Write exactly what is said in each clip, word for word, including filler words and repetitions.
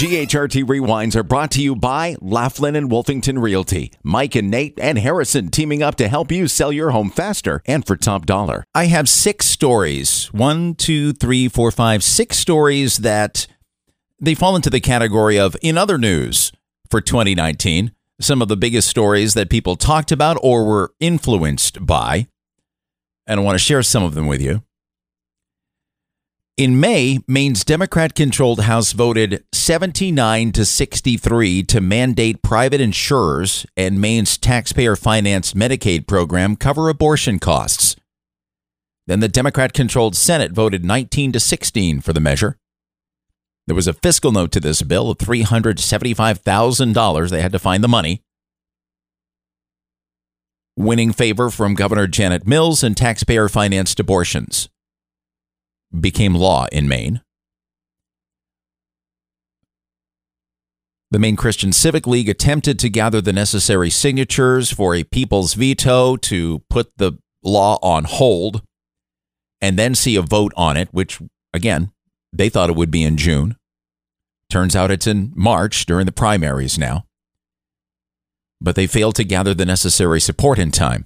G H R T Rewinds are brought to you by Laughlin and Wolfington Realty. Mike and Nate and Harrison teaming up to help you sell your home faster and for top dollar. I have six stories. One, two, three, four, five, six stories that they fall into the category of in other news for twenty nineteen. Some of the biggest stories that people talked about or were influenced by. And I want to share some of them with you. In May, Maine's Democrat-controlled House voted seventy-nine to sixty-three to mandate private insurers and Maine's taxpayer-financed Medicaid program cover abortion costs. Then the Democrat-controlled Senate voted nineteen to sixteen for the measure. There was a fiscal note to this bill of three hundred seventy-five thousand dollars. They had to find the money. Winning favor from Governor Janet Mills and taxpayer-financed abortions became law in Maine. The Maine Christian Civic League attempted to gather the necessary signatures for a people's veto to put the law on hold and then see a vote on it, which, again, they thought it would be in June. Turns out it's in March during the primaries now. But they failed to gather the necessary support in time.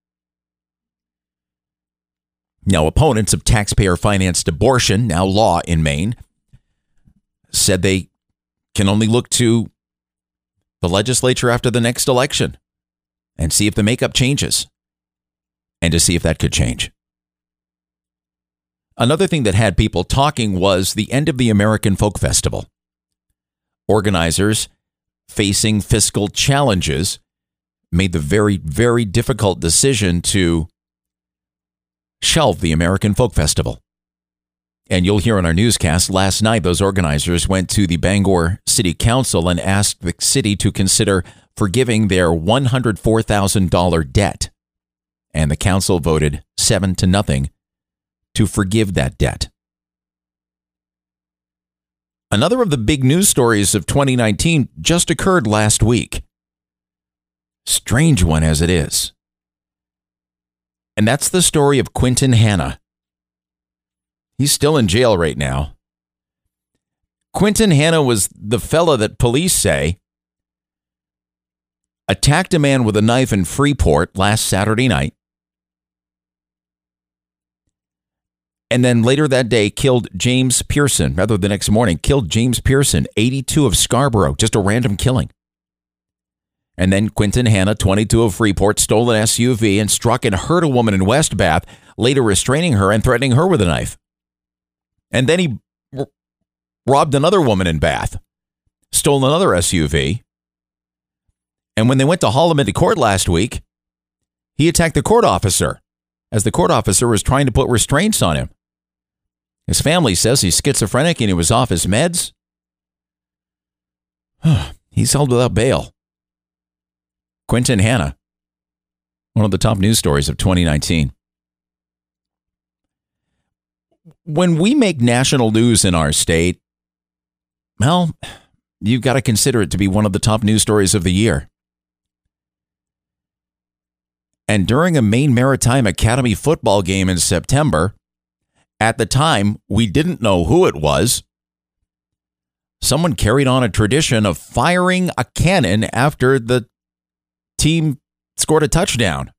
Now, opponents of taxpayer-financed abortion, now law in Maine, said they can only look to the legislature after the next election and see if the makeup changes and to see if that could change. Another thing that had people talking was the end of the American Folk Festival. Organizers facing fiscal challenges made the very, very difficult decision to shelve the American Folk Festival. And you'll hear in our newscast, last night those organizers went to the Bangor City Council and asked the city to consider forgiving their one hundred four thousand dollars debt. And the council voted seven to nothing to forgive that debt. Another of the big news stories of twenty nineteen just occurred last week. Strange one as it is. And that's the story of Quinton Hanna. He's still in jail right now. Quinton Hanna was the fella that police say attacked a man with a knife in Freeport last Saturday night. And then later that day killed James Pearson, rather the next morning, killed James Pearson, eighty-two of Scarborough, just a random killing. And then Quinton Hanna, twenty-two of Freeport, stole an S U V and struck and hurt a woman in West Bath, later restraining her and threatening her with a knife. And then he r- robbed another woman in Bath, stole another S U V. And when they went to haul him into court last week, he attacked the court officer as the court officer was trying to put restraints on him. His family says he's schizophrenic and he was off his meds. He's held without bail. Quinton Hanna, one of the top news stories of twenty nineteen. When we make national news in our state, well, you've got to consider it to be one of the top news stories of the year. And during a Maine Maritime Academy football game in September, at the time, we didn't know who it was. Someone carried on a tradition of firing a cannon after the team scored a touchdown.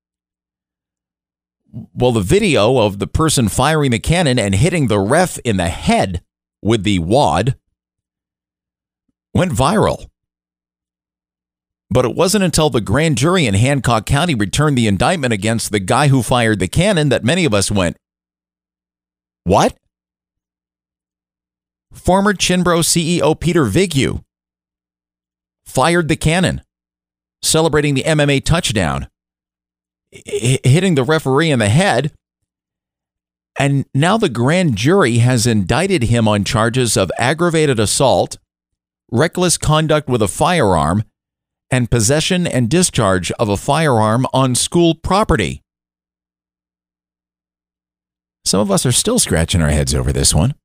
Well, the video of the person firing the cannon and hitting the ref in the head with the wad went viral. But it wasn't until the grand jury in Hancock County returned the indictment against the guy who fired the cannon that many of us went, what? Former Chinbro C E O Peter Vignew fired the cannon, celebrating the M M A touchdown, h- hitting the referee in the head. And now the grand jury has indicted him on charges of aggravated assault, reckless conduct with a firearm, and possession and discharge of a firearm on school property. Some of us are still scratching our heads over this one.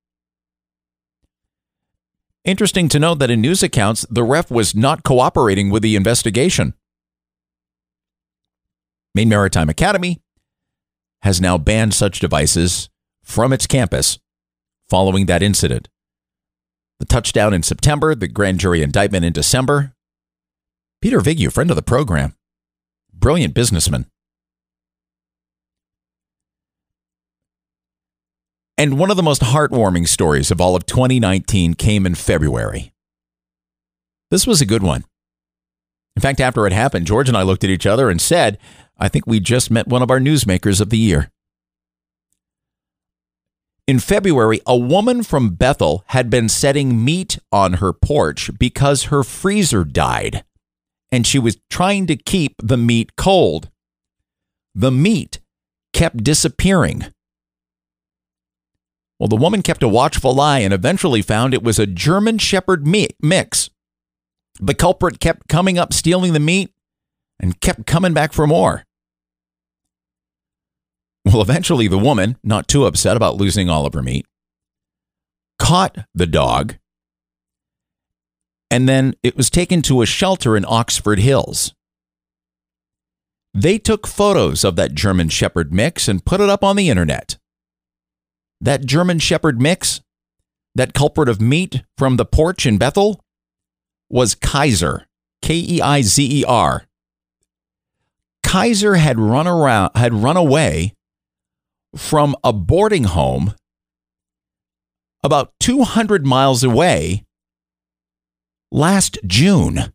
Interesting to note that in news accounts, the ref was not cooperating with the investigation. Maine Maritime Academy has now banned such devices from its campus following that incident. The touchdown in September, the grand jury indictment in December. Peter Vigu, friend of the program, brilliant businessman. And one of the most heartwarming stories of all of twenty nineteen came in February. This was a good one. In fact, after it happened, George and I looked at each other and said, I think we just met one of our newsmakers of the year. In February, a woman from Bethel had been setting meat on her porch because her freezer died, and she was trying to keep the meat cold. The meat kept disappearing. Well, the woman kept a watchful eye and eventually found it was a German Shepherd meat mix. The culprit kept coming up, stealing the meat, and kept coming back for more. Well, eventually the woman, not too upset about losing all of her meat, caught the dog, and then it was taken to a shelter in Oxford Hills. They took photos of that German Shepherd mix and put it up on the internet. That German Shepherd mix, that culprit of meat from the porch in Bethel, was Kaiser, K E I Z E R. Kaiser had run around, had run away from a boarding home about two hundred miles away last June.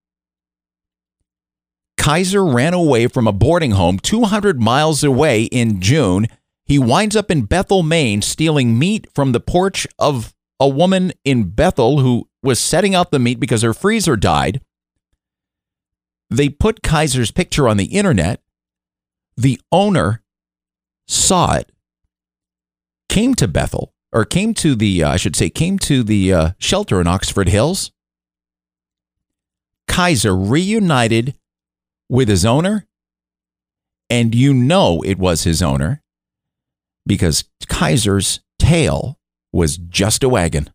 Kaiser ran away from a boarding home two hundred miles away in June. He winds up in Bethel, Maine, stealing meat from the porch of a woman in Bethel who was setting out the meat because her freezer died. They put Kaiser's picture on the internet. The owner saw it, came to Bethel, or came to the, uh, I should say, came to the uh, shelter in Oxford Hills. Kaiser reunited with his owner, and you know it was his owner because Kaiser's tail was just a wagon.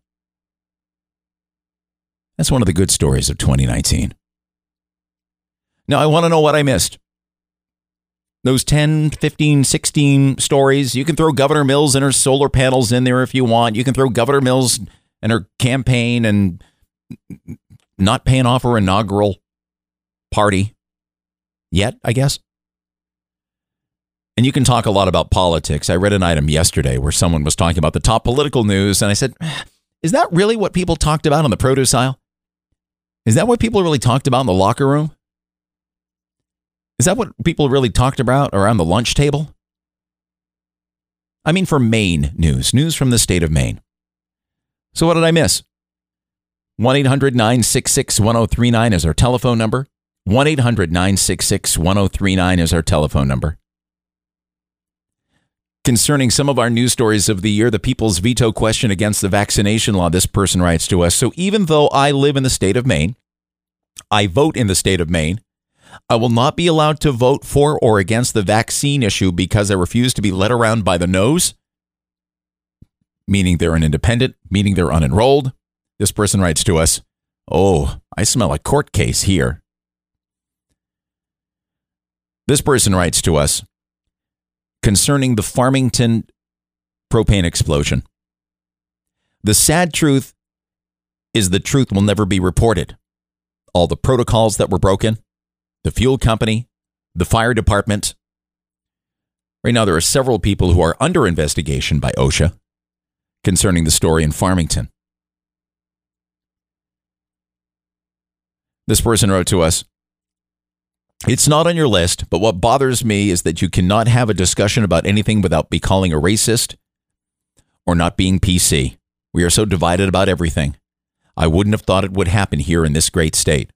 That's one of the good stories of twenty nineteen. Now, I want to know what I missed. Those ten, fifteen, sixteen stories, you can throw Governor Mills and her solar panels in there if you want. You can throw Governor Mills and her campaign and not paying off her inaugural party yet, I guess. And you can talk a lot about politics. I read an item yesterday where someone was talking about the top political news, and I said, is that really what people talked about on the produce aisle? Is that what people really talked about in the locker room? Is that what people really talked about around the lunch table? I mean, for Maine news, news from the state of Maine. So what did I miss? one eight hundred nine six six one zero three nine is our telephone number. one eight hundred nine six six one zero three nine is our telephone number. Concerning some of our news stories of the year, the people's veto question against the vaccination law, this person writes to us, so even though I live in the state of Maine, I vote in the state of Maine, I will not be allowed to vote for or against the vaccine issue because I refuse to be led around by the nose, meaning they're an independent, meaning they're unenrolled. This person writes to us, oh, I smell a court case here. This person writes to us, concerning the Farmington propane explosion. The sad truth is the truth will never be reported. All the protocols that were broken, the fuel company, the fire department. Right now, there are several people who are under investigation by OSHA concerning the story in Farmington. This person wrote to us, it's not on your list, but what bothers me is that you cannot have a discussion about anything without be calling a racist or not being P C. We are so divided about everything. I wouldn't have thought it would happen here in this great state.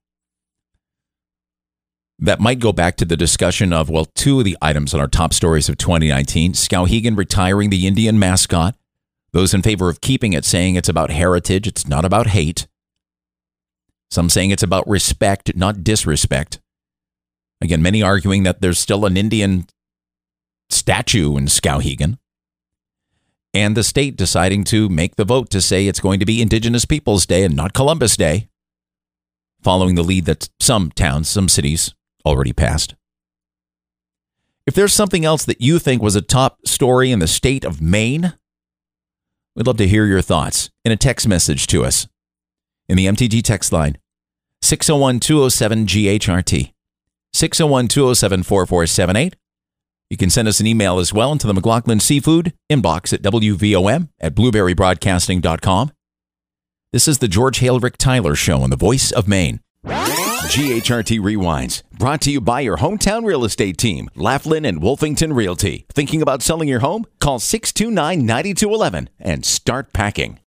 That might go back to the discussion of, well, two of the items on our top stories of twenty nineteen, Skowhegan retiring the Indian mascot, those in favor of keeping it saying it's about heritage, it's not about hate. Some saying it's about respect, not disrespect. Again, many arguing that there's still an Indian statue in Skowhegan. And the state deciding to make the vote to say it's going to be Indigenous Peoples Day and not Columbus Day, following the lead that some towns, some cities already passed. If there's something else that you think was a top story in the state of Maine, We'd love to hear your thoughts in a text message to us in the M T G text line, six oh one, two oh seven, G H R T, six oh one, two oh seven, four four seven eight. You can send us an email as well into the McLaughlin Seafood inbox at W V O M at blueberry broadcasting dot com. This is the George Hale-Rick Tyler Show on the Voice of Maine. G H R T Rewinds, brought to you by your hometown real estate team, Laughlin and Wolfington Realty. Thinking about selling your home? Call six two nine, nine two one one and start packing.